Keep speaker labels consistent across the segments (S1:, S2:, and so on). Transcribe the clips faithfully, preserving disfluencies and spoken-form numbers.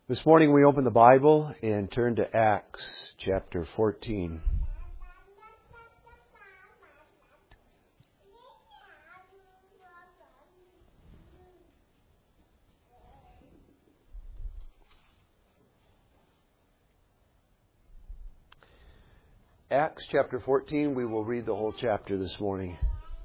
S1: This morning we open the Bible and turn to Acts chapter fourteen. Acts chapter fourteen, we will read the whole chapter this morning.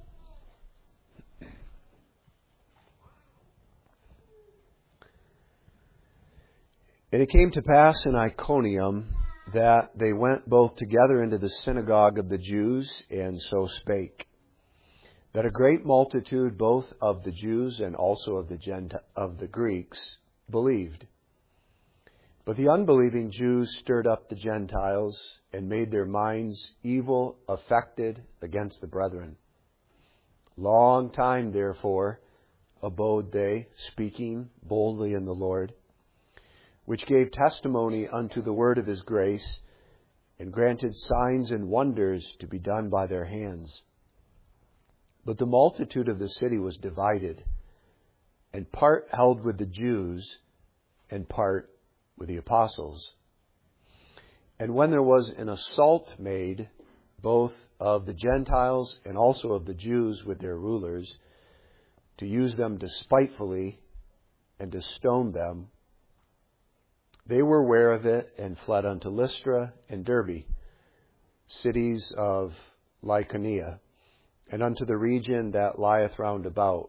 S1: And it came to pass in Iconium that they went both together into the synagogue of the Jews, and so spake, that a great multitude both of the Jews and also of the Gent- of the Greeks believed. But the unbelieving Jews stirred up the Gentiles, and made their minds evil affected against the brethren. Long time, therefore, abode they, speaking boldly in the Lord, which gave testimony unto the word of his grace, and granted signs and wonders to be done by their hands. But the multitude of the city was divided, and part held with the Jews, and part with the apostles. And when there was an assault made, both of the Gentiles and also of the Jews with their rulers, to use them despitefully and to stone them, they were aware of it, and fled unto Lystra and Derbe, cities of Lycaonia, and unto the region that lieth round about.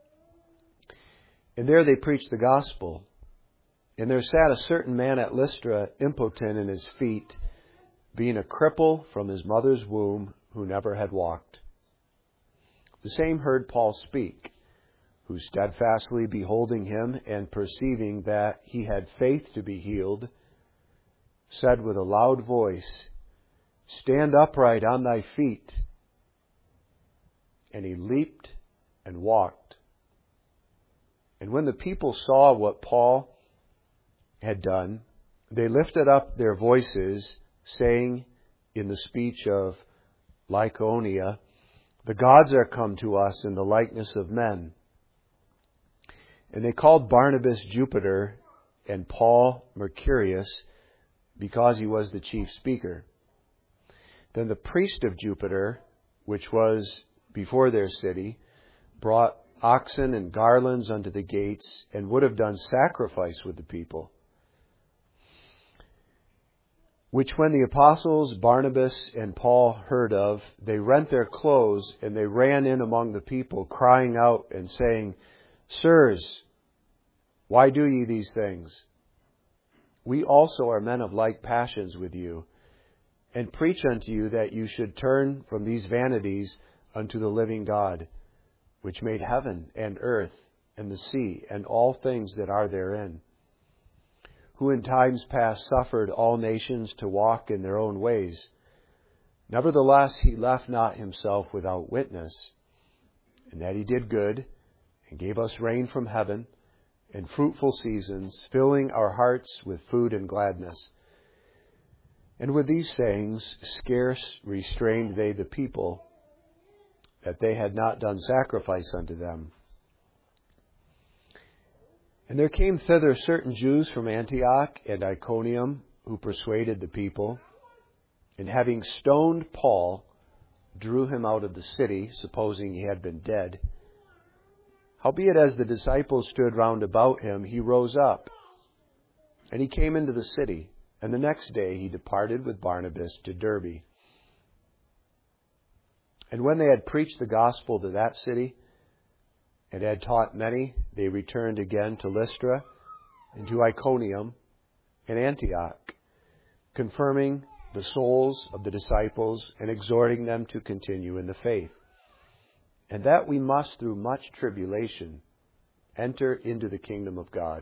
S1: And there they preached the gospel. And there sat a certain man at Lystra, impotent in his feet, being a cripple from his mother's womb, who never had walked. The same heard Paul speak, who steadfastly beholding him, and perceiving that he had faith to be healed, said with a loud voice, Stand upright on thy feet. And he leaped and walked. And when the people saw what Paul had done, they lifted up their voices, saying in the speech of Lycaonia, The gods are come to us in the likeness of men. And they called Barnabas Jupiter, and Paul Mercurius, because he was the chief speaker. Then the priest of Jupiter, which was before their city, brought oxen and garlands unto the gates, and would have done sacrifice with the people. Which when the apostles Barnabas and Paul heard of, they rent their clothes, and they ran in among the people, crying out and saying, Sirs, why do ye these things? We also are men of like passions with you, and preach unto you that you should turn from these vanities unto the living God, which made heaven and earth and the sea and all things that are therein, who in times past suffered all nations to walk in their own ways. Nevertheless, he left not himself without witness, and that he did good, and gave us rain from heaven, and fruitful seasons, filling our hearts with food and gladness. And with these sayings scarce restrained they the people, that they had not done sacrifice unto them. And there came thither certain Jews from Antioch and Iconium, who persuaded the people, and having stoned Paul, drew him out of the city, supposing he had been dead. Howbeit, as the disciples stood round about him, he rose up, and he came into the city. And the next day he departed with Barnabas to Derbe. And when they had preached the gospel to that city, and had taught many, they returned again to Lystra, and to Iconium, and Antioch, confirming the souls of the disciples, and exhorting them to continue in the faith, and that we must, through much tribulation, enter into the kingdom of God.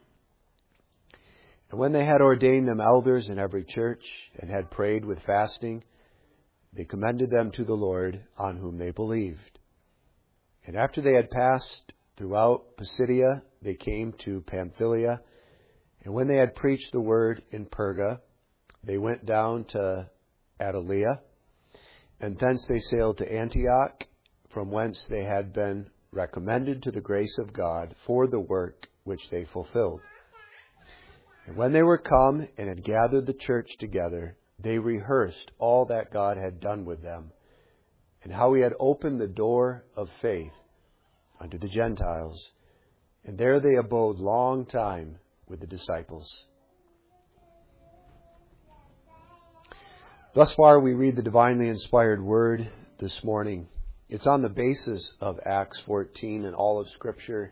S1: And when they had ordained them elders in every church, and had prayed with fasting, they commended them to the Lord, on whom they believed. And after they had passed throughout Pisidia, they came to Pamphylia. And when they had preached the word in Perga, they went down to Attalia, and thence they sailed to Antioch, from whence they had been recommended to the grace of God for the work which they fulfilled. And when they were come and had gathered the church together, they rehearsed all that God had done with them, and how he had opened the door of faith unto the Gentiles. And there they abode long time with the disciples. Thus far we read the divinely inspired word this morning. It's on the basis of Acts fourteen and all of Scripture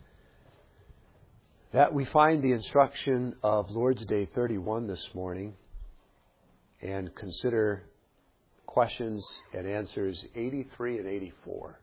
S1: that we find the instruction of Lord's Day thirty-one this morning and consider questions and answers eighty-three and eighty-four.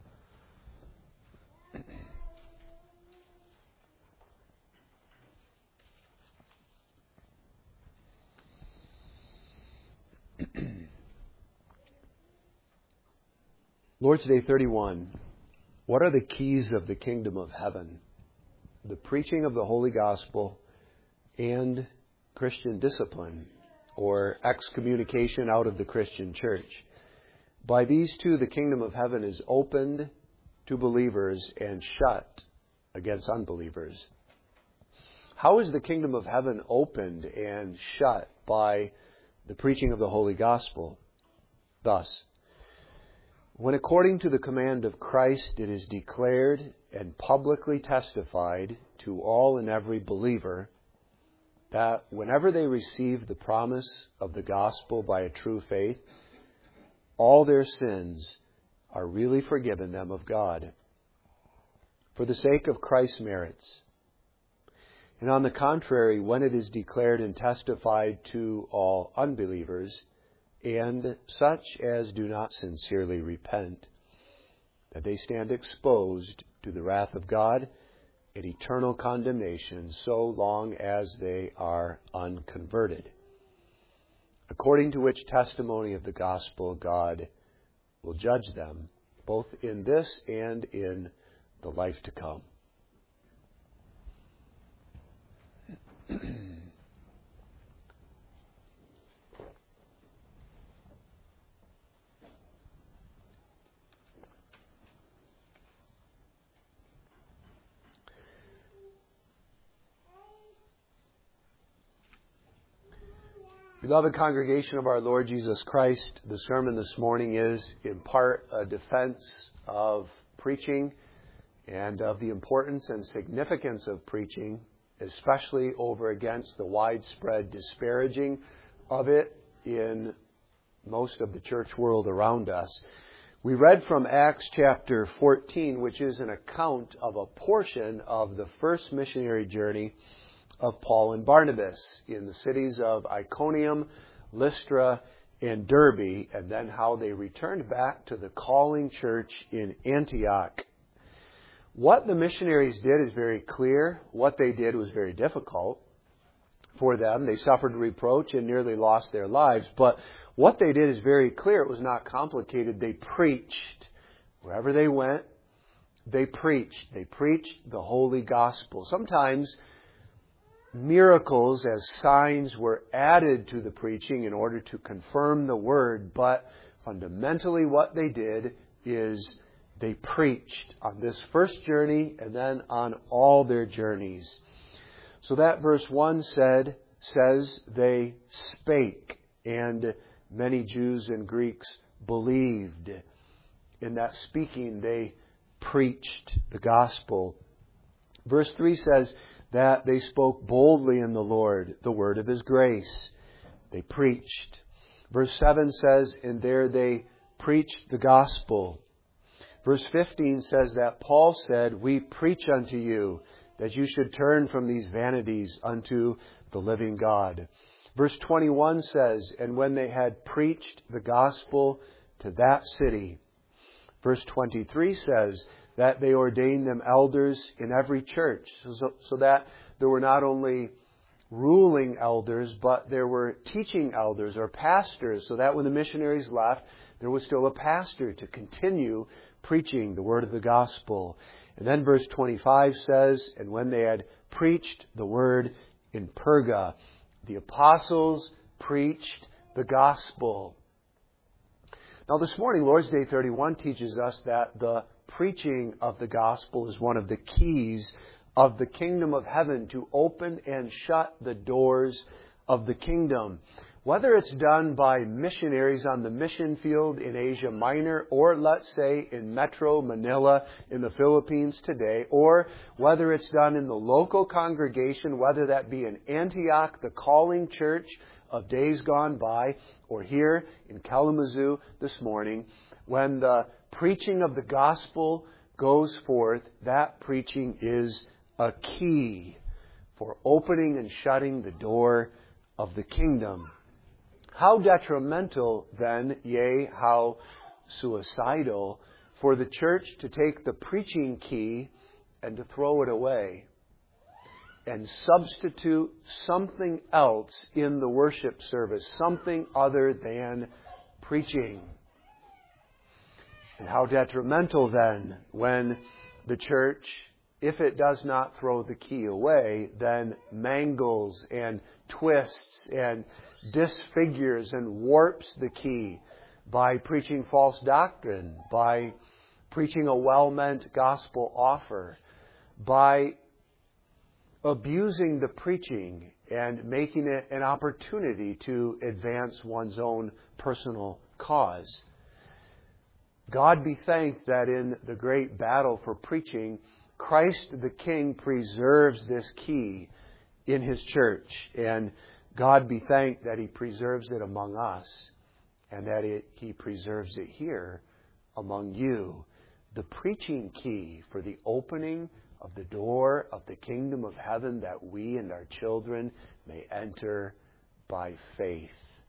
S1: Lord's Day thirty-one. What are the keys of the kingdom of heaven? The preaching of the Holy Gospel and Christian discipline, or excommunication out of the Christian church. By these two, the kingdom of heaven is opened to believers and shut against unbelievers. How is the kingdom of heaven opened and shut? By the preaching of the Holy Gospel. Thus, when according to the command of Christ it is declared and publicly testified to all and every believer that whenever they receive the promise of the gospel by a true faith, all their sins are really forgiven them of God for the sake of Christ's merits. And on the contrary, when it is declared and testified to all unbelievers, and such as do not sincerely repent, that they stand exposed to the wrath of God and eternal condemnation so long as they are unconverted. According to which testimony of the gospel, God will judge them, both in this and in the life to come. Beloved congregation of our Lord Jesus Christ, the sermon this morning is in part a defense of preaching and of the importance and significance of preaching, especially over against the widespread disparaging of it in most of the church world around us. We read from Acts chapter fourteen, which is an account of a portion of the first missionary journey of Paul and Barnabas in the cities of Iconium, Lystra, and Derbe, and then how they returned back to the calling church in Antioch. What the missionaries did is very clear. What they did was very difficult for them. They suffered reproach and nearly lost their lives. But what they did is very clear. It was not complicated. They preached. Wherever they went, they preached. They preached the Holy Gospel. Sometimes miracles as signs were added to the preaching in order to confirm the word, but fundamentally what they did is they preached on this first journey and then on all their journeys. So that verse one said, says they spake, and many Jews and Greeks believed. In that speaking, they preached the gospel. Verse three says that they spoke boldly in the Lord, the word of His grace. They preached. Verse seven says, and there they preached the gospel. Verse fifteen says that Paul said, we preach unto you that you should turn from these vanities unto the living God. Verse twenty-one says, and when they had preached the gospel to that city. Verse twenty-three says that they ordained them elders in every church, so, so that there were not only ruling elders, but there were teaching elders or pastors, so that when the missionaries left, there was still a pastor to continue preaching the word of the gospel. And then verse twenty-five says, and when they had preached the word in Perga, the apostles preached the gospel. Now this morning, Lord's Day thirty-one teaches us that the preaching of the gospel is one of the keys of the kingdom of heaven to open and shut the doors of the kingdom. Whether it's done by missionaries on the mission field in Asia Minor, or let's say in Metro Manila in the Philippines today, or whether it's done in the local congregation, whether that be in Antioch, the calling church of days gone by, or here in Kalamazoo this morning, when the preaching of the gospel goes forth, that preaching is a key for opening and shutting the door of the kingdom. How detrimental then, yea, how suicidal, for the church to take the preaching key and to throw it away and substitute something else in the worship service, something other than preaching. And how detrimental then when the church, if it does not throw the key away, then mangles and twists and disfigures and warps the key by preaching false doctrine, by preaching a well-meant gospel offer, by abusing the preaching and making it an opportunity to advance one's own personal cause. God be thanked that in the great battle for preaching, Christ the King preserves this key in His church. And God be thanked that He preserves it among us and that it, He preserves it here among you. The preaching key for the opening of the door of the kingdom of heaven, that we and our children may enter by faith.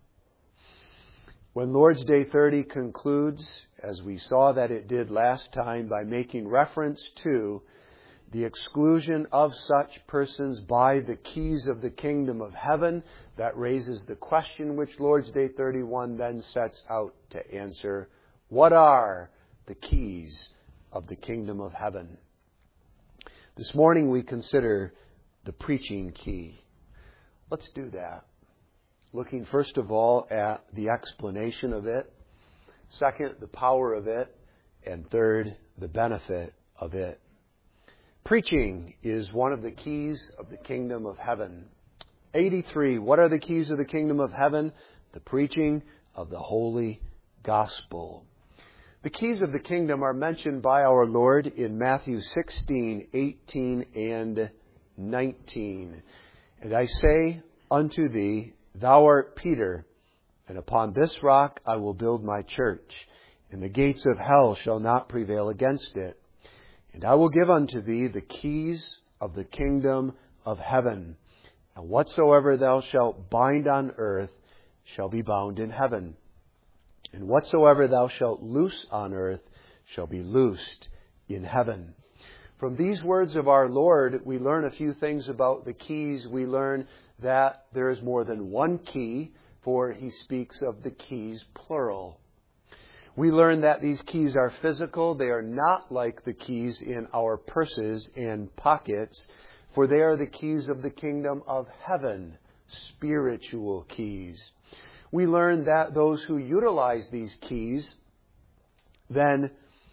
S1: When Lord's Day thirty concludes, as we saw that it did last time, by making reference to the exclusion of such persons by the keys of the kingdom of heaven, that raises the question which Lord's Day thirty-one then sets out to answer. What are the keys of the kingdom of heaven? This morning we consider the preaching key. Let's do that. Looking first of all at the explanation of it. Second, the power of it. And third, the benefit of it. Preaching is one of the keys of the kingdom of heaven. eighty-three. What are the keys of the kingdom of heaven? The preaching of the holy gospel. The keys of the kingdom are mentioned by our Lord in Matthew sixteen, eighteen, and nineteen. And I say unto thee, Thou art Peter, and upon this rock I will build my church, and the gates of hell shall not prevail against it. And I will give unto thee the keys of the kingdom of heaven. And whatsoever thou shalt bind on earth shall be bound in heaven. And whatsoever thou shalt loose on earth shall be loosed in heaven. From these words of our Lord, we learn a few things about the keys. We learn that there is more than one key, for He speaks of the keys plural. We learn that these keys are physical. They are not like the keys in our purses and pockets, for they are the keys of the kingdom of heaven, spiritual keys. We learn that those who utilize these keys then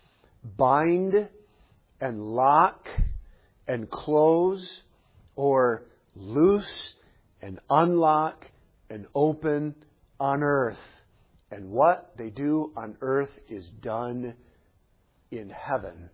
S1: bind and lock and close or loose and unlock and open on earth. And what they do on earth is done in heaven.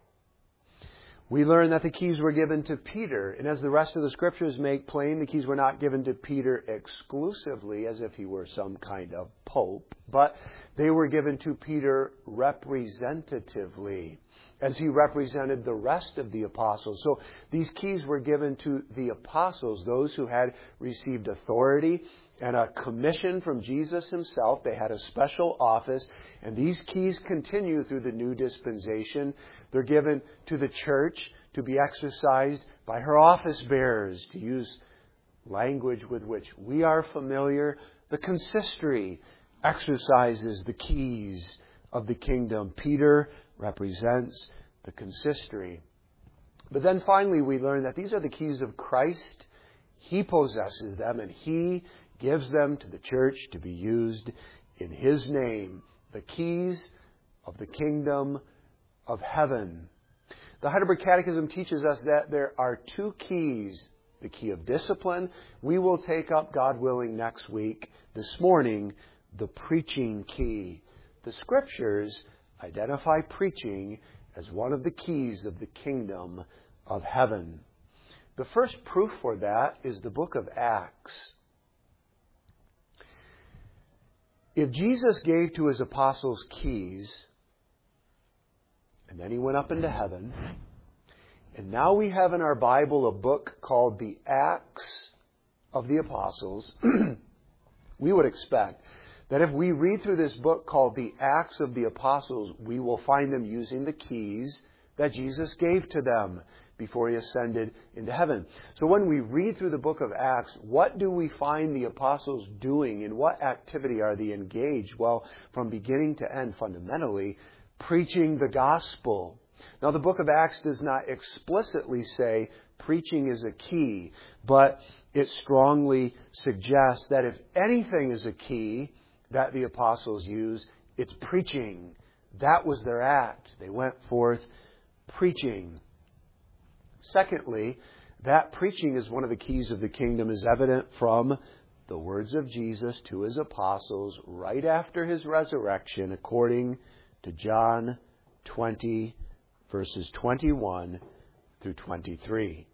S1: We learn that the keys were given to Peter. And as the rest of the scriptures make plain, the keys were not given to Peter exclusively as if he were some kind of pope, but they were given to Peter representatively, as he represented the rest of the apostles. So these keys were given to the apostles, those who had received authority and a commission from Jesus Himself. They had a special office, and these keys continue through the new dispensation. They're given to the church to be exercised by her office bearers, to use language with which we are familiar. The consistory exercises the keys of the kingdom. Peter represents the consistory. But then finally we learn that these are the keys of Christ. He possesses them, and He gives them to the church to be used in His name. The keys of the kingdom of heaven. The Heidelberg Catechism teaches us that there are two keys. The key of discipline, we will take up, God willing, next week. This morning, the preaching key. The Scriptures identify preaching as one of the keys of the kingdom of heaven. The first proof for that is the book of Acts. If Jesus gave to his apostles keys, and then he went up into heaven, and now we have in our Bible a book called the Acts of the Apostles, we would expect that if we read through this book called the Acts of the Apostles, we will find them using the keys that Jesus gave to them before he ascended into heaven. So when we read through the book of Acts, what do we find the apostles doing? In what activity are they engaged? Well, from beginning to end, fundamentally, preaching the gospel. Now, the book of Acts does not explicitly say preaching is a key, but it strongly suggests that if anything is a key that the apostles use, it's preaching. That was their act. They went forth preaching. Secondly, that preaching is one of the keys of the kingdom is evident from the words of Jesus to his apostles right after his resurrection, according to John twenty, verses twenty-one through twenty-three.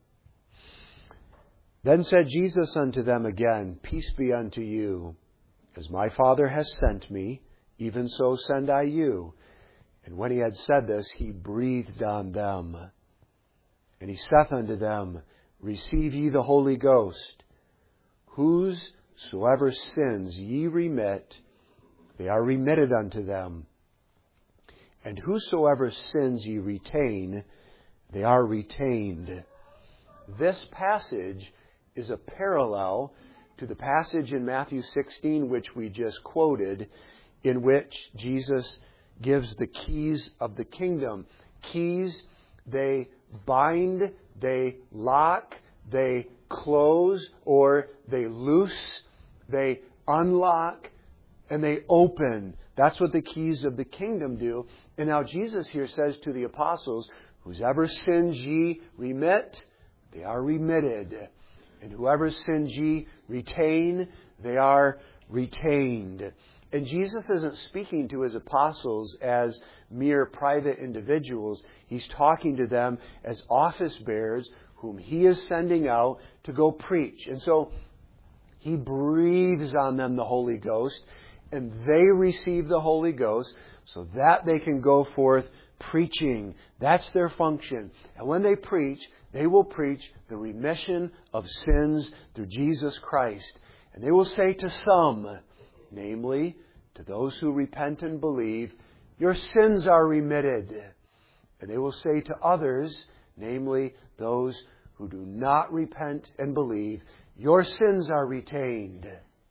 S1: Then said Jesus unto them again, Peace be unto you. As my Father has sent me, even so send I you. And when he had said this, he breathed on them. And he saith unto them, Receive ye the Holy Ghost. Whosoever sins ye remit, they are remitted unto them. And whosoever sins ye retain, they are retained. This passage is a parallel to the passage in Matthew sixteen, which we just quoted, in which Jesus gives the keys of the kingdom. Keys, they bind, they lock, they close, or they loose, they unlock, and they open. That's what the keys of the kingdom do. And now Jesus here says to the apostles, Whosoever sins ye remit, they are remitted. And whoever sins ye retain, they are retained. And Jesus isn't speaking to his apostles as mere private individuals. He's talking to them as office bearers whom he is sending out to go preach. And so he breathes on them the Holy Ghost, and they receive the Holy Ghost so that they can go forth preaching. That's their function. And when they preach, they will preach the remission of sins through Jesus Christ. And they will say to some, namely, to those who repent and believe, your sins are remitted. And they will say to others, namely, those who do not repent and believe, your sins are retained.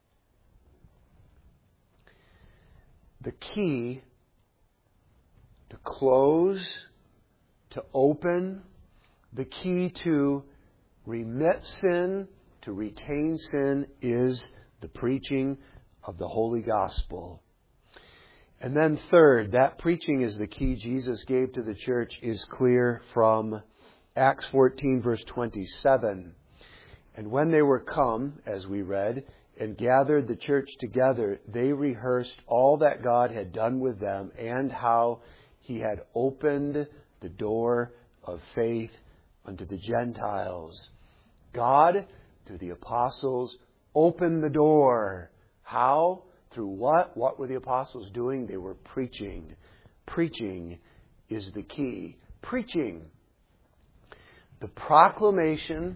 S1: The key to close, to open, the key to remit sin, to retain sin, is the preaching of the Holy Gospel. And then third, that preaching is the key Jesus gave to the church is clear from Acts fourteen, verse twenty-seven. And when they were come, as we read, and gathered the church together, they rehearsed all that God had done with them and how he had opened the door of faith unto the Gentiles. God, through the apostles, opened the door. How? Through what? What were the apostles doing? They were preaching. Preaching is the key. Preaching. The proclamation,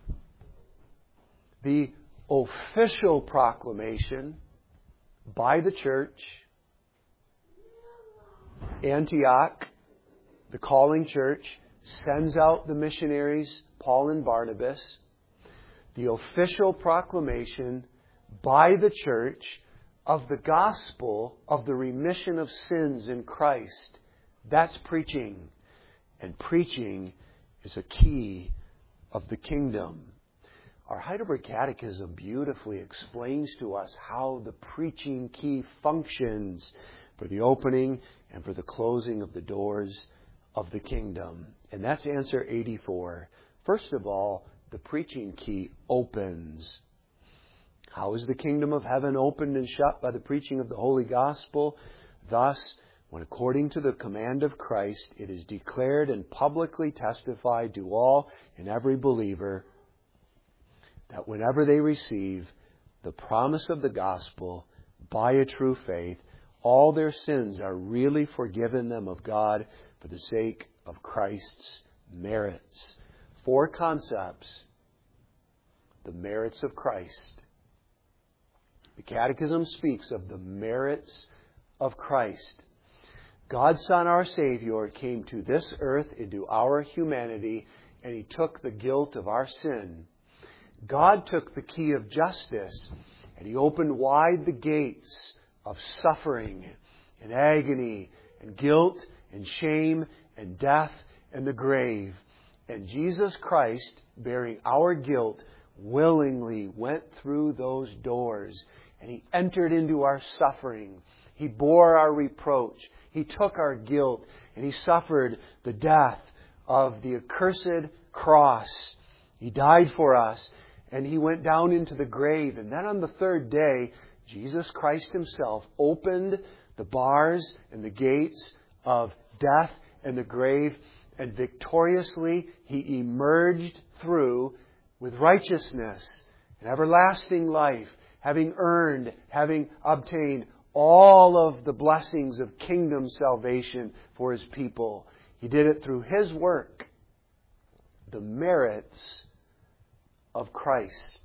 S1: the official proclamation by the church, Antioch, the calling church, sends out the missionaries, Paul and Barnabas. The official proclamation by the church of the gospel of the remission of sins in Christ. That's preaching. And preaching is a key of the kingdom. Our Heidelberg Catechism beautifully explains to us how the preaching key functions for the opening and for the closing of the doors of the kingdom. And that's answer eighty-four. First of all, the preaching key opens. How is the kingdom of heaven opened and shut? By the preaching of the holy gospel. Thus, when according to the command of Christ, it is declared and publicly testified to all and every believer that whenever they receive the promise of the gospel by a true faith, all their sins are really forgiven them of God for the sake of Christ's merits. Four concepts. The merits of Christ. The Catechism speaks of the merits of Christ. God's Son, our Savior, came to this earth into our humanity, and He took the guilt of our sin. God took the key of justice, and He opened wide the gates of suffering and agony and guilt and shame and death and the grave. And Jesus Christ, bearing our guilt, willingly went through those doors, and He entered into our suffering. He bore our reproach. He took our guilt, and He suffered the death of the accursed cross. He died for us, and He went down into the grave. And then on the third day, Jesus Christ Himself opened the bars and the gates of death and the grave, and victoriously He emerged through with righteousness and everlasting life, having earned, having obtained all of the blessings of kingdom salvation for His people. He did it through His work, the merits of Christ.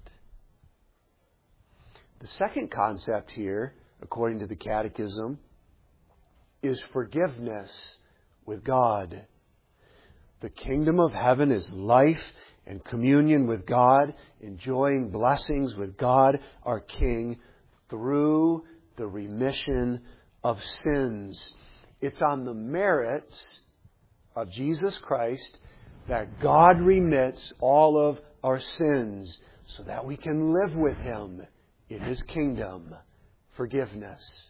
S1: The second concept here, according to the Catechism, is forgiveness with God. The kingdom of heaven is life and communion with God, enjoying blessings with God, our King, through the remission of sins. It's on the merits of Jesus Christ that God remits all of our sins so that we can live with Him in His kingdom. Forgiveness.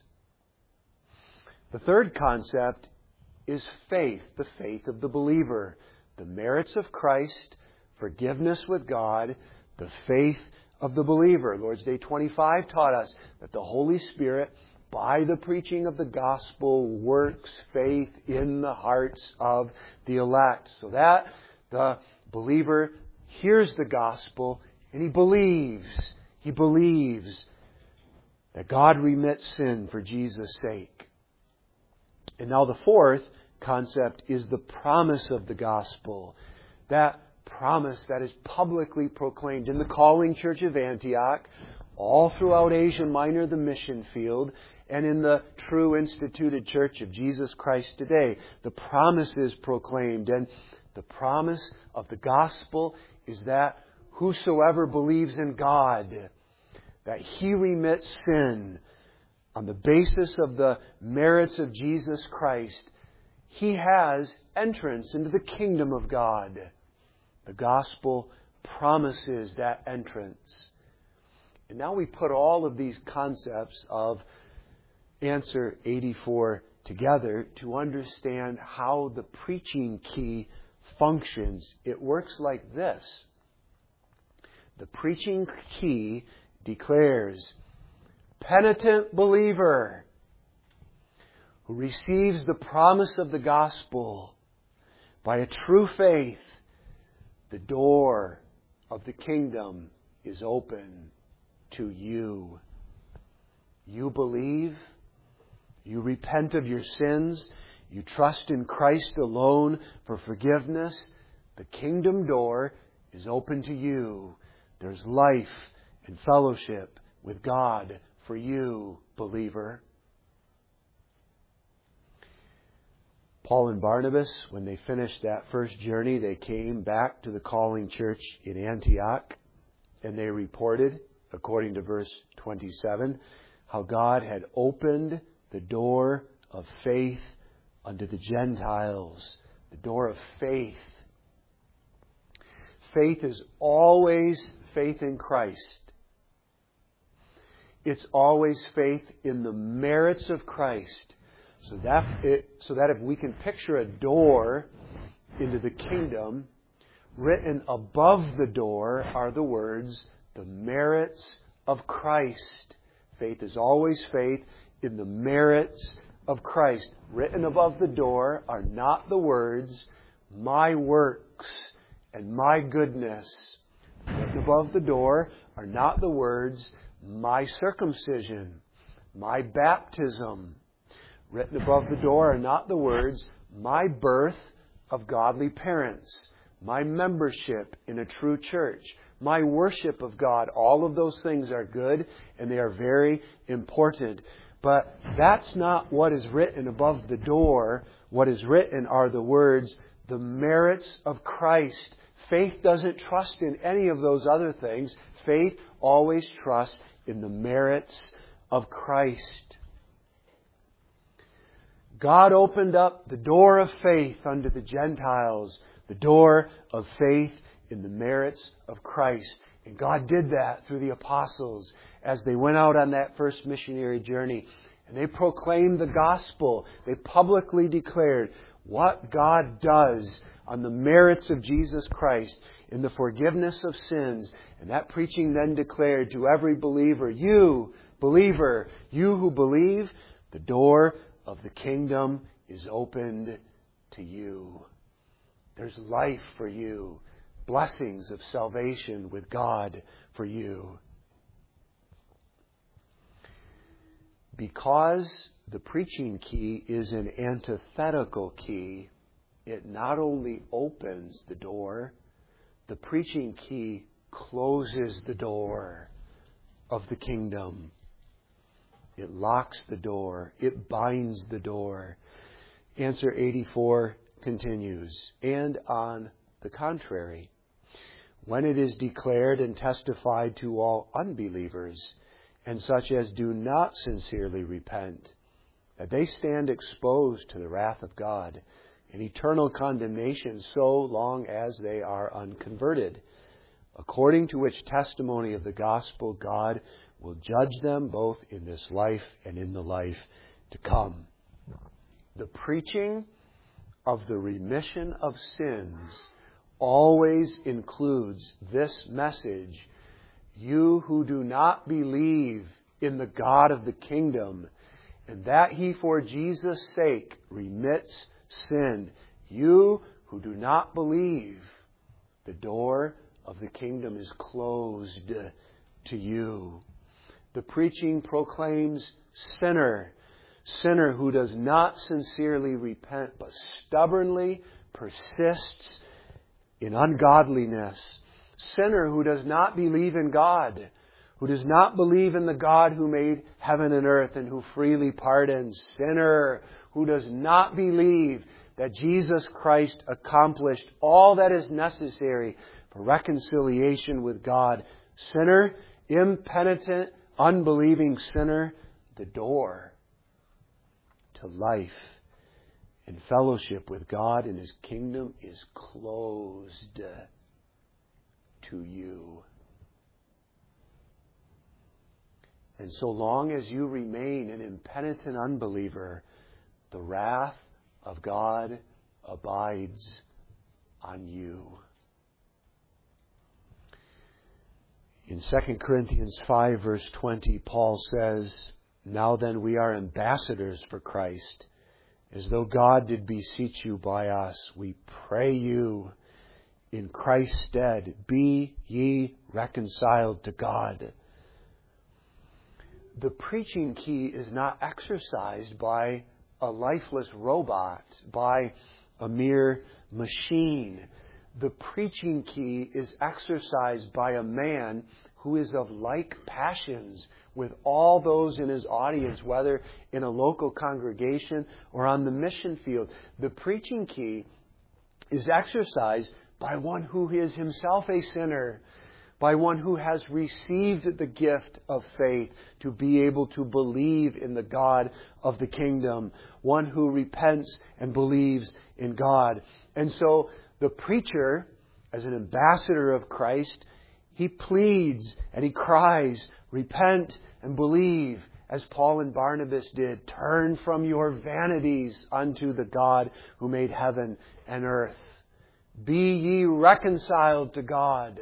S1: The third concept is faith, the faith of the believer. The merits of Christ, forgiveness with God, the faith of the believer. Lord's Day twenty-five taught us that the Holy Spirit, by the preaching of the gospel, works faith in the hearts of the elect, so that the believer hears the gospel and he believes. He believes that God remits sin for Jesus' sake. And now the fourth concept is the promise of the gospel. That promise that is publicly proclaimed in the calling church of Antioch, all throughout Asia Minor, the mission field, and in the true instituted church of Jesus Christ today. The promise is proclaimed, and the promise of the gospel is that whosoever believes in God, that He remits sin on the basis of the merits of Jesus Christ, he has entrance into the kingdom of God. The gospel promises that entrance. And now we put all of these concepts of answer eighty-four together to understand how the preaching key functions. It works like this. The preaching key declares, penitent believer who receives the promise of the gospel by a true faith, the door of the kingdom is open to you. You believe, you repent of your sins, you trust in Christ alone for forgiveness, the kingdom door is open to you. There's life and fellowship with God for you, believer. Paul and Barnabas, when they finished that first journey, they came back to the calling church in Antioch, and they reported, according to verse twenty-seven, how God had opened the door of faith unto the Gentiles. The door of faith. Faith is always faith in Christ. It's always faith in the merits of Christ. So that, it, so that if we can picture a door into the kingdom, written above the door are the words, the merits of Christ. Faith is always faith in the merits of Christ. Written above the door are not the words, my works and my goodness. Written above the door are not the words, my circumcision, my baptism. Written above the door are not the words, my birth of godly parents, my membership in a true church, my worship of God. All of those things are good and they are very important. But that's not what is written above the door. What is written are the words, the merits of Christ. Faith doesn't trust in any of those other things. Faith always trusts in the merits of Christ. God opened up the door of faith unto the Gentiles, the door of faith in the merits of Christ. And God did that through the apostles as they went out on that first missionary journey. And they proclaimed the gospel. They publicly declared what God does on the merits of Jesus Christ in the forgiveness of sins. And that preaching then declared to every believer, you, believer, you who believe, the door of the kingdom is opened to you. There's life for you. Blessings of salvation with God for you. Because the preaching key is an antithetical key, it not only opens the door, the preaching key closes the door of the kingdom. It locks the door. It binds the door. Answer eighty-four continues. And on the contrary, when it is declared and testified to all unbelievers, and such as do not sincerely repent, that they stand exposed to the wrath of God and eternal condemnation so long as they are unconverted, according to which testimony of the gospel God will judge them both in this life and in the life to come. The preaching of the remission of sins always includes this message: you who do not believe in the God of the kingdom, and that He for Jesus' sake remits sin, you who do not believe, the door of the kingdom is closed to you. The preaching proclaims sinner, sinner who does not sincerely repent, but stubbornly persists in ungodliness. Sinner who does not believe in God, who does not believe in the God who made heaven and earth and who freely pardons. Sinner who does not believe that Jesus Christ accomplished all that is necessary for reconciliation with God. Sinner, impenitent, unbelieving sinner, the door to life and fellowship with God in His kingdom is closed to you. And so long as you remain an impenitent unbeliever, the wrath of God abides on you. In Second Corinthians five, verse twenty, Paul says, now then we are ambassadors for Christ, as though God did beseech you by us. We pray you, in Christ's stead, be ye reconciled to God. The preaching key is not exercised by a lifeless robot, by a mere machine. The preaching key is exercised by a man who is of like passions with all those in his audience, whether in a local congregation or on the mission field. The preaching key is exercised by one who is himself a sinner, by one who has received the gift of faith to be able to believe in the God of the kingdom, one who repents and believes in God. And so the preacher, as an ambassador of Christ, he pleads and he cries, repent and believe as Paul and Barnabas did. Turn from your vanities unto the God who made heaven and earth. Be ye reconciled to God.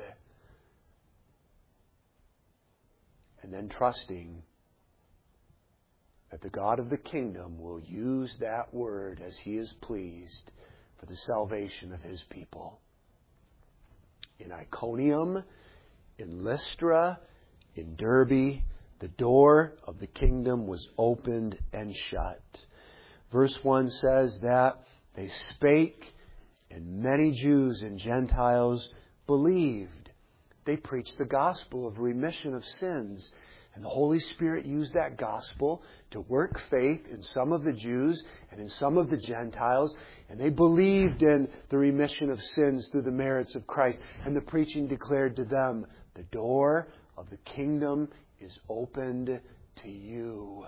S1: And then trusting that the God of the kingdom will use that word as He is pleased for the salvation of His people. In Iconium, in Lystra, in Derbe, the door of the kingdom was opened and shut. Verse one says that they spake, and many Jews and Gentiles believed. They preached the gospel of remission of sins. And the Holy Spirit used that gospel to work faith in some of the Jews and in some of the Gentiles. And they believed in the remission of sins through the merits of Christ. And the preaching declared to them, the door of the kingdom is opened to you.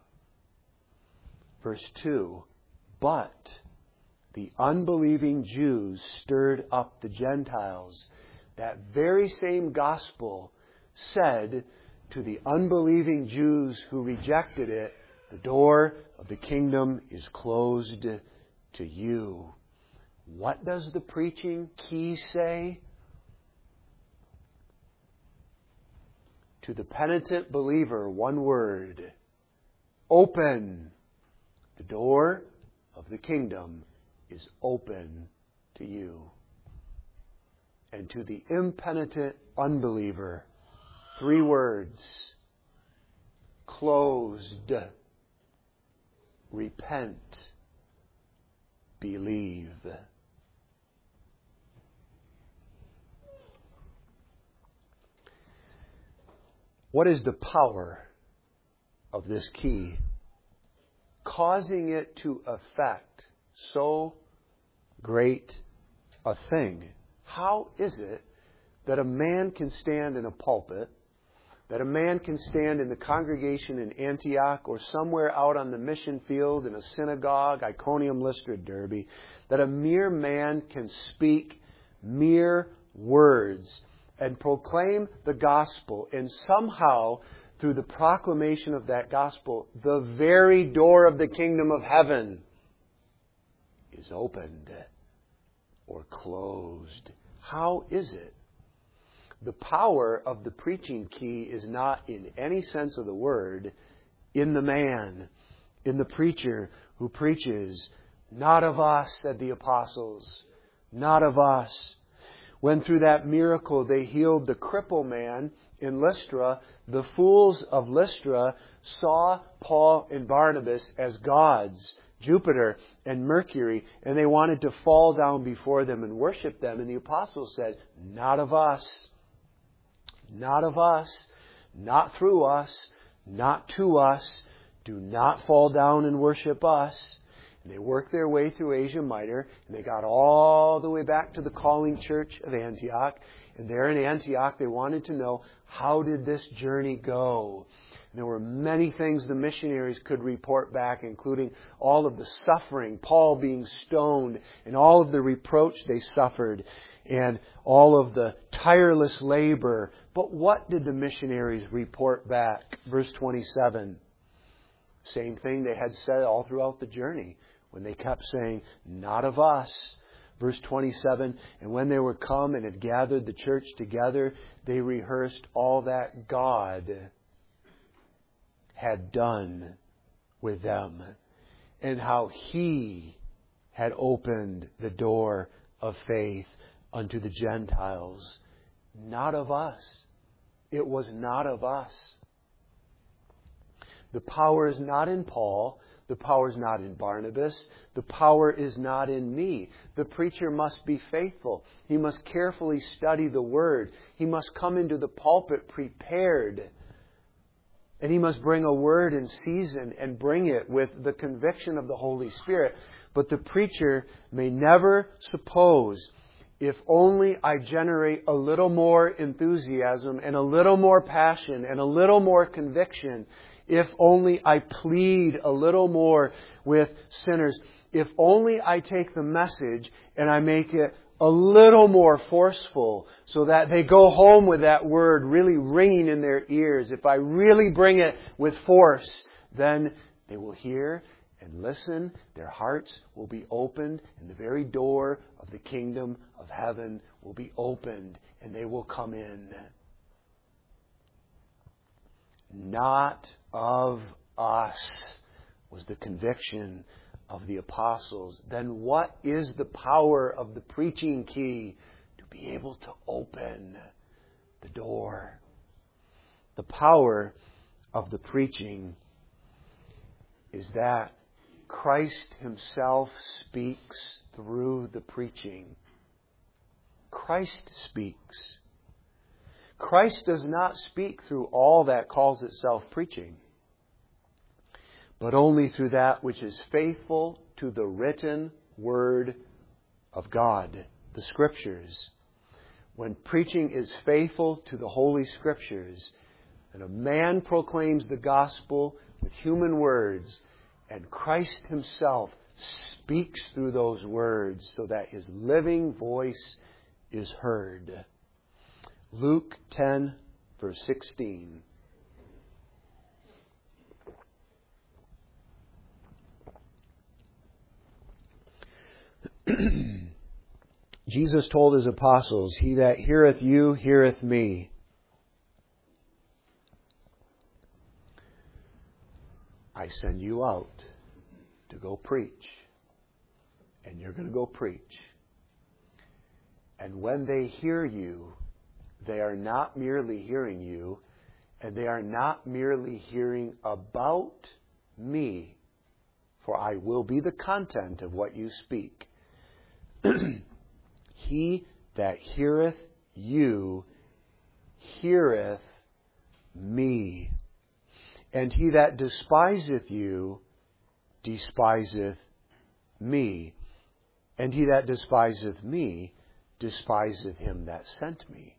S1: Verse two, but the unbelieving Jews stirred up the Gentiles. That very same gospel said to the unbelieving Jews who rejected it, the door of the kingdom is closed to you. What does the preaching key say? To the penitent believer, one word. Open. The door of the kingdom is open to you. And to the impenitent unbeliever, three words. Closed. Repent. Believe. What is the power of this key? Causing it to affect so great a thing. How is it that a man can stand in a pulpit, that a man can stand in the congregation in Antioch or somewhere out on the mission field in a synagogue, Iconium, Lystra, Derbe, that a mere man can speak mere words and proclaim the gospel, and somehow, through the proclamation of that gospel, the very door of the kingdom of heaven is opened or closed. How is it? The power of the preaching key is not, in any sense of the word, in the man, in the preacher who preaches. Not of us, said the apostles. Not of us. When through that miracle they healed the cripple man in Lystra, the fools of Lystra saw Paul and Barnabas as gods, Jupiter and Mercury, and they wanted to fall down before them and worship them. And the apostles said, not of us. Not of us, not through us, not to us. Do not fall down and worship us. And they worked their way through Asia Minor, and they got all the way back to the calling church of Antioch. And there in Antioch, they wanted to know, how did this journey go? And there were many things the missionaries could report back, including all of the suffering, Paul being stoned, and all of the reproach they suffered, and all of the tireless labor. But what did the missionaries report back? Verse twenty-seven. Same thing they had said all throughout the journey, when they kept saying, not of us. Verse twenty-seven, and when they were come and had gathered the church together, they rehearsed all that God had done with them, and how He had opened the door of faith unto the Gentiles. Not of us. It was not of us. The power is not in Paul. The power is not in Barnabas. The power is not in me. The preacher must be faithful. He must carefully study the Word. He must come into the pulpit prepared. And he must bring a word in season and bring it with the conviction of the Holy Spirit. But the preacher may never suppose, if only I generate a little more enthusiasm and a little more passion and a little more conviction, if only I plead a little more with sinners, if only I take the message and I make it a little more forceful so that they go home with that word really ringing in their ears. If I really bring it with force, then they will hear and listen. Their hearts will be opened, and the very door of the kingdom of heaven will be opened, and they will come in. Not of us was the conviction of the apostles. Then what is the power of the preaching key? To be able to open the door. The power of the preaching is that Christ Himself speaks through the preaching. Christ speaks. Christ does not speak through all that calls itself preaching, but only through that which is faithful to the written Word of God, the Scriptures. When preaching is faithful to the Holy Scriptures, then a man proclaims the gospel with human words, and Christ Himself speaks through those words so that His living voice is heard. Luke ten, verse sixteen. Jesus told His apostles, "He that heareth you, heareth me." I send you out to go preach. And you're going to go preach. And when they hear you, they are not merely hearing you, and they are not merely hearing about me, for I will be the content of what you speak. He that heareth you heareth me. And he that despiseth you despiseth me. And he that despiseth me despiseth him that sent me.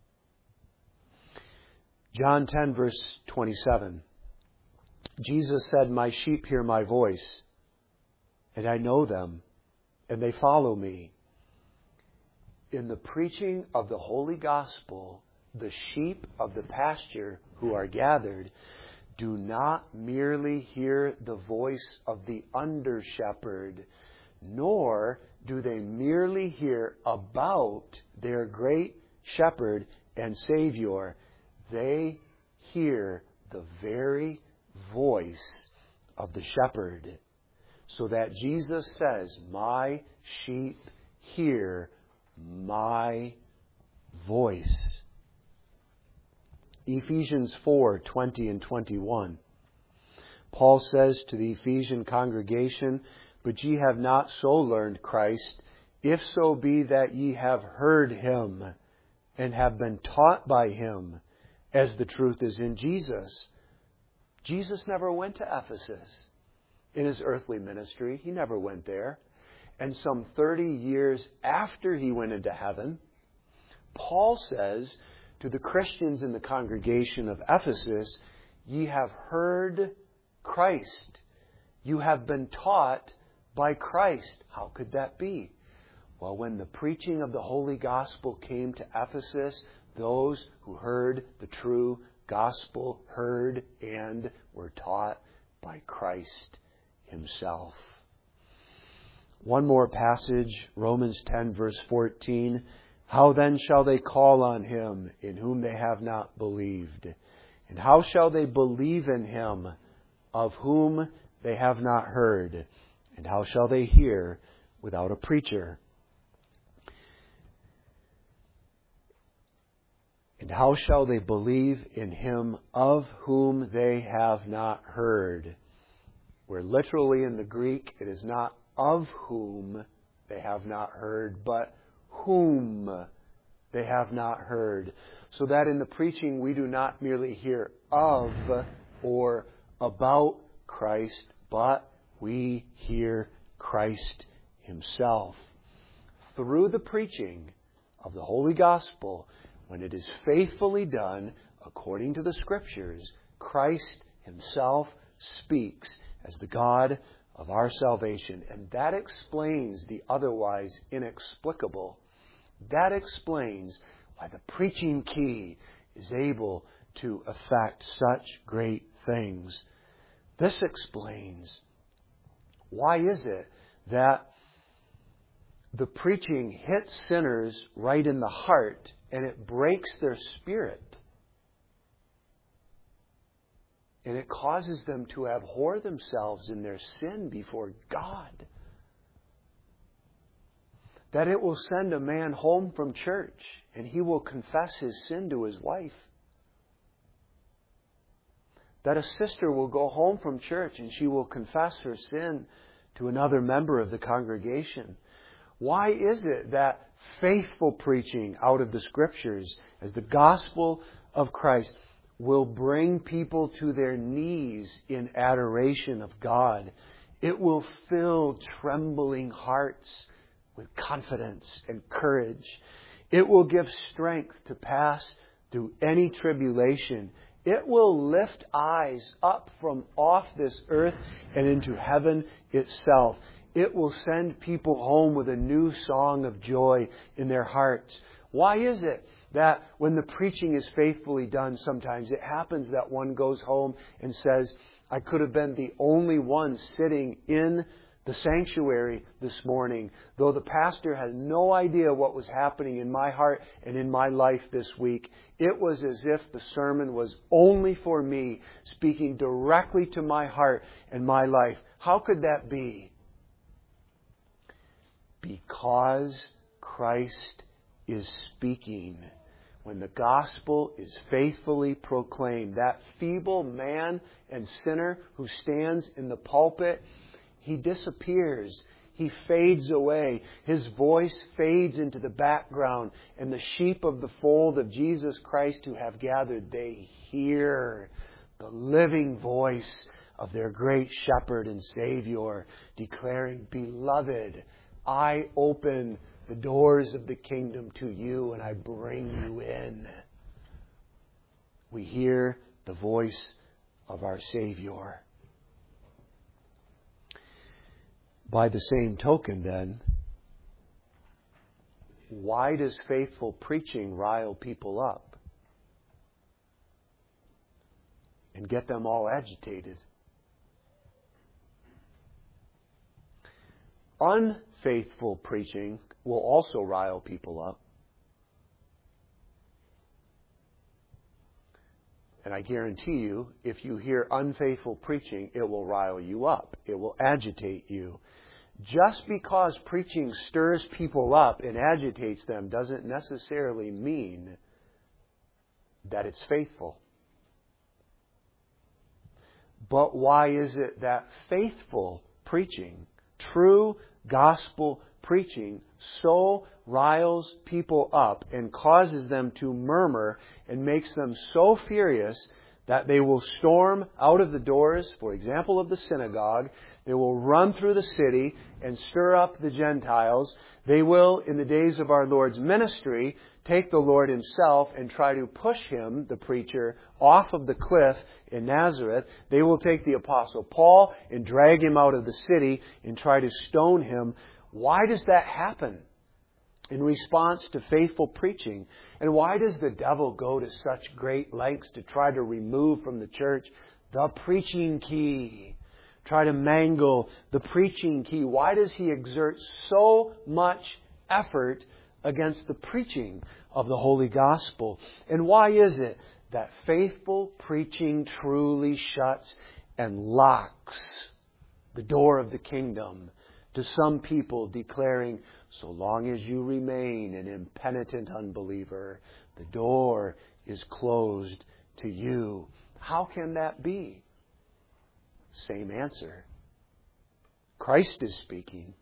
S1: John ten, verse twenty-seven. Jesus said, "My sheep hear my voice, and I know them, and they follow me." In the preaching of the Holy Gospel, the sheep of the pasture who are gathered do not merely hear the voice of the under-shepherd, nor do they merely hear about their great shepherd and Savior. They hear the very voice of the shepherd. So that Jesus says, "My sheep hear my voice." Ephesians four, twenty and twenty-one. Paul says to the Ephesian congregation, "But ye have not so learned Christ, if so be that ye have heard Him, and have been taught by Him, as the truth is in Jesus." Jesus never went to Ephesus in His earthly ministry. He never went there. And some thirty years after He went into heaven, Paul says to the Christians in the congregation of Ephesus, "Ye have heard Christ. You have been taught by Christ." How could that be? Well, when the preaching of the Holy Gospel came to Ephesus, those who heard the true gospel heard and were taught by Christ Himself. One more passage, Romans ten, verse fourteen. "How then shall they call on Him in whom they have not believed? And how shall they believe in Him of whom they have not heard? And how shall they hear without a preacher? And how shall they believe in Him of whom they have not heard?" Where literally in the Greek it is not of whom they have not heard, but whom they have not heard. So that in the preaching we do not merely hear of or about Christ, but we hear Christ Himself. Through the preaching of the Holy Gospel, when it is faithfully done according to the Scriptures, Christ Himself speaks as the God of our salvation. And that explains the otherwise inexplicable. That explains why the preaching key is able to affect such great things. This explains why is it that the preaching hits sinners right in the heart and it breaks their spirit. And it causes them to abhor themselves in their sin before God. That it will send a man home from church and he will confess his sin to his wife. That a sister will go home from church and she will confess her sin to another member of the congregation. Why is it that faithful preaching out of the Scriptures as the gospel of Christ will bring people to their knees in adoration of God? It will fill trembling hearts with confidence and courage. It will give strength to pass through any tribulation. It will lift eyes up from off this earth and into heaven itself. It will send people home with a new song of joy in their hearts. Why is it that when the preaching is faithfully done, sometimes it happens that one goes home and says, I could have been the only one sitting in the sanctuary this morning, though the pastor had no idea what was happening in my heart and in my life this week. It was as if the sermon was only for me, speaking directly to my heart and my life. How could that be? Because Christ is speaking. When the gospel is faithfully proclaimed, that feeble man and sinner who stands in the pulpit, he disappears. He fades away. His voice fades into the background. And the sheep of the fold of Jesus Christ who have gathered, they hear the living voice of their great shepherd and Savior declaring, Beloved, I open the doors of the kingdom to you and I bring you in. We hear the voice of our Savior. By the same token, then, why does faithful preaching rile people up and get them all agitated? Unfaithful preaching will also rile people up. And I guarantee you, if you hear unfaithful preaching, it will rile you up. It will agitate you. Just because preaching stirs people up and agitates them doesn't necessarily mean that it's faithful. But why is it that faithful preaching, true gospel preaching, so riles people up and causes them to murmur and makes them so furious that they will storm out of the doors, for example, of the synagogue. They will run through the city and stir up the Gentiles. They will, in the days of our Lord's ministry, take the Lord Himself and try to push Him, the preacher, off of the cliff in Nazareth. They will take the Apostle Paul and drag him out of the city and try to stone him. Why does that happen? In response to faithful preaching. And why does the devil go to such great lengths to try to remove from the church the preaching key? Try to mangle the preaching key. Why does he exert so much effort against the preaching of the Holy Gospel? And why is it that faithful preaching truly shuts and locks the door of the kingdom to some people, declaring, so long as you remain an impenitent unbeliever, the door is closed to you? How can that be? Same answer. Christ is speaking.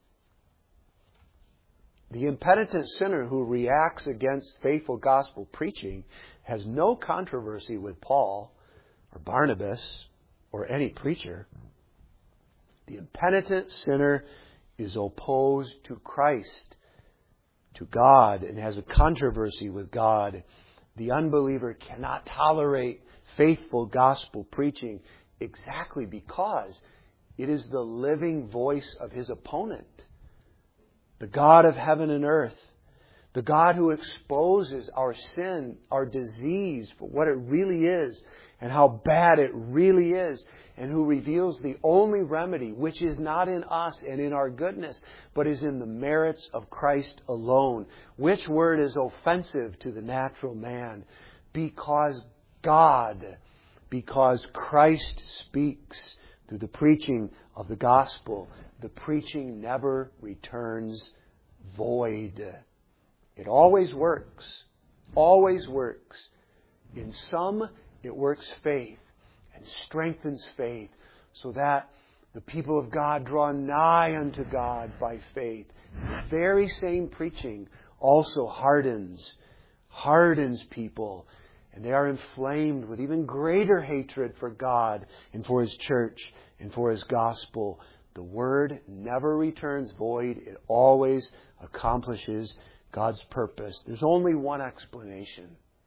S1: The impenitent sinner who reacts against faithful gospel preaching has no controversy with Paul or Barnabas or any preacher. The impenitent sinner is opposed to Christ, to God, and has a controversy with God. The unbeliever cannot tolerate faithful gospel preaching exactly because it is the living voice of his opponent, the God of heaven and earth, The God who exposes our sin, our disease for what it really is and how bad it really is, and who reveals the only remedy, which is not in us and in our goodness, but is in the merits of Christ alone. Which word is offensive to the natural man? Because God, because Christ speaks through the preaching of the gospel. The preaching never returns void. It always works. Always works. In some, it works faith and strengthens faith so that the people of God draw nigh unto God by faith. The very same preaching also hardens, hardens people, and they are inflamed with even greater hatred for God and for His church and for His gospel. The Word never returns void. It always accomplishes God's purpose. There's only one explanation.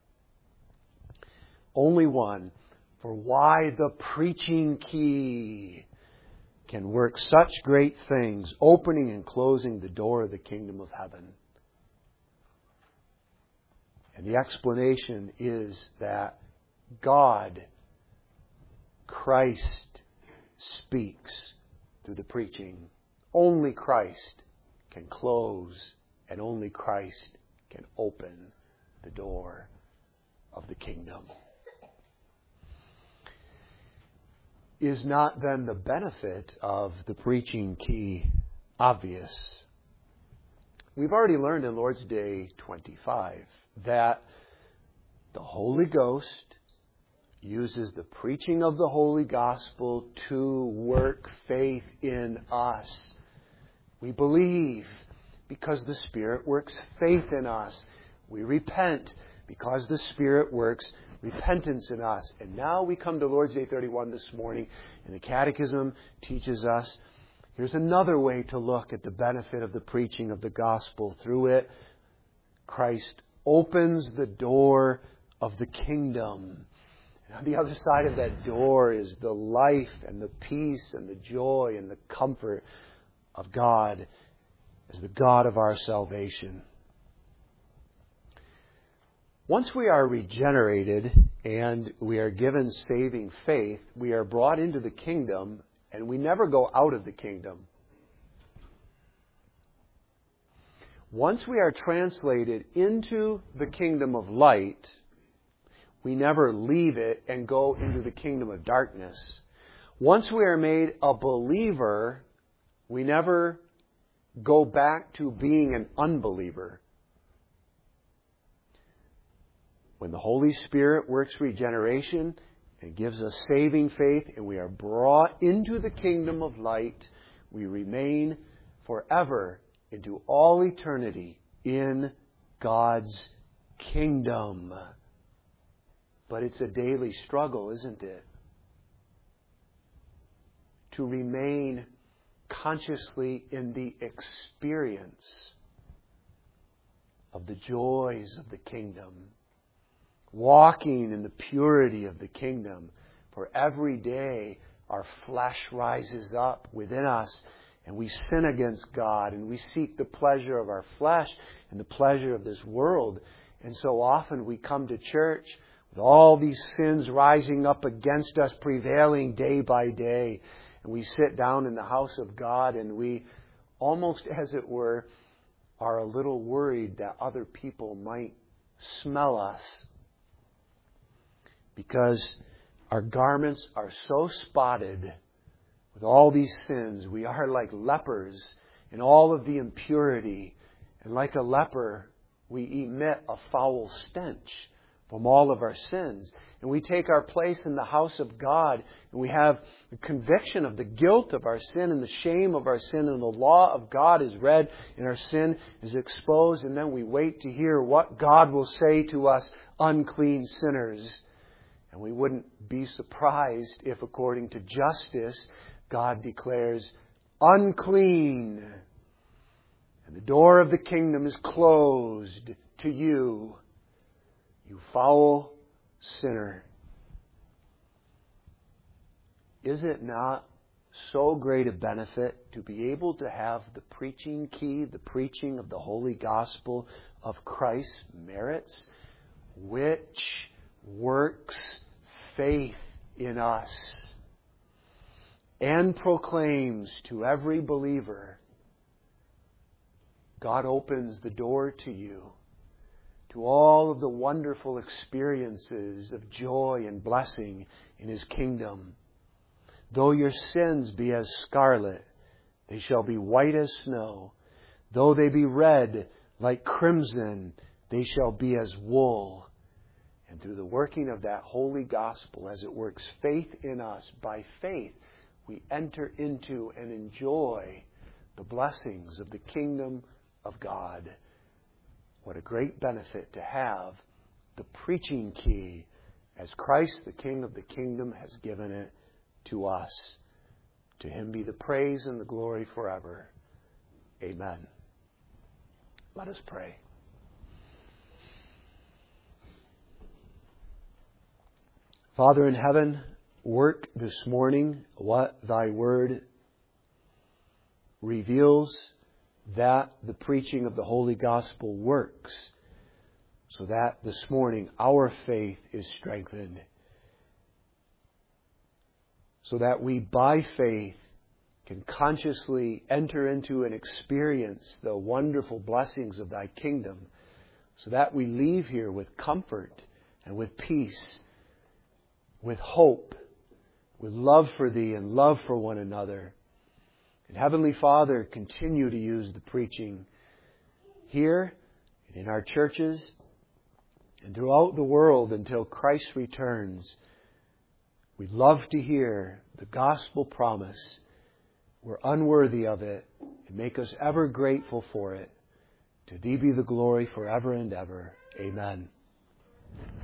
S1: Only one for why the preaching key can work such great things, opening and closing the door of the kingdom of heaven. And the explanation is that God, Christ, speaks through the preaching. Only Christ can close, and only Christ can open the door of the kingdom. Is not then the benefit of the preaching key obvious? We've already learned in Lord's Day twenty-five that the Holy Ghost uses the preaching of the Holy Gospel to work faith in us. We believe because the Spirit works faith in us. We repent because the Spirit works repentance in us. And now we come to Lord's Day thirty-one this morning, and the Catechism teaches us here's another way to look at the benefit of the preaching of the gospel. Through it, Christ opens the door of the kingdom. And on the other side of that door is the life and the peace and the joy and the comfort of God as the God of our salvation. Once we are regenerated and we are given saving faith, we are brought into the kingdom, and we never go out of the kingdom. Once we are translated into the kingdom of light, we never leave it and go into the kingdom of darkness. Once we are made a believer, we never go back to being an unbeliever. When the Holy Spirit works regeneration and gives us saving faith, and we are brought into the kingdom of light, we remain forever into all eternity in God's kingdom. But it's a daily struggle, isn't it? To remain consciously in the experience of the joys of the kingdom, walking in the purity of the kingdom. For every day our flesh rises up within us, and we sin against God, and we seek the pleasure of our flesh and the pleasure of this world. And so often we come to church with all these sins rising up against us, prevailing day by day. And we sit down in the house of God, and we, almost as it were, are a little worried that other people might smell us, because our garments are so spotted with all these sins. We are like lepers in all of the impurity. And like a leper, we emit a foul stench from all of our sins. And we take our place in the house of God, and we have the conviction of the guilt of our sin and the shame of our sin, and the law of God is read and our sin is exposed. And then we wait to hear what God will say to us, unclean sinners. And we wouldn't be surprised if, according to justice, God declares, unclean. And the door of the kingdom is closed to you, you foul sinner. Is it not so great a benefit to be able to have the preaching key, the preaching of the holy gospel of Christ's merits, which works faith in us and proclaims to every believer, God opens the door to you to all of the wonderful experiences of joy and blessing in His kingdom. Though your sins be as scarlet, they shall be white as snow. Though they be red like crimson, they shall be as wool. And through the working of that holy gospel, as it works faith in us, by faith we enter into and enjoy the blessings of the kingdom of God. What a great benefit to have the preaching key as Christ, the King of the kingdom, has given it to us. To Him be the praise and the glory forever. Amen. Let us pray. Father in heaven, work this morning what Thy word reveals, that the preaching of the holy gospel works, so that this morning our faith is strengthened, so that we by faith can consciously enter into and experience the wonderful blessings of Thy kingdom, so that we leave here with comfort and with peace, with hope, with love for Thee and love for one another. And Heavenly Father, continue to use the preaching here and in our churches and throughout the world until Christ returns. We'd love to hear the gospel promise. We're unworthy of it, and make us ever grateful for it. To Thee be the glory forever and ever. Amen.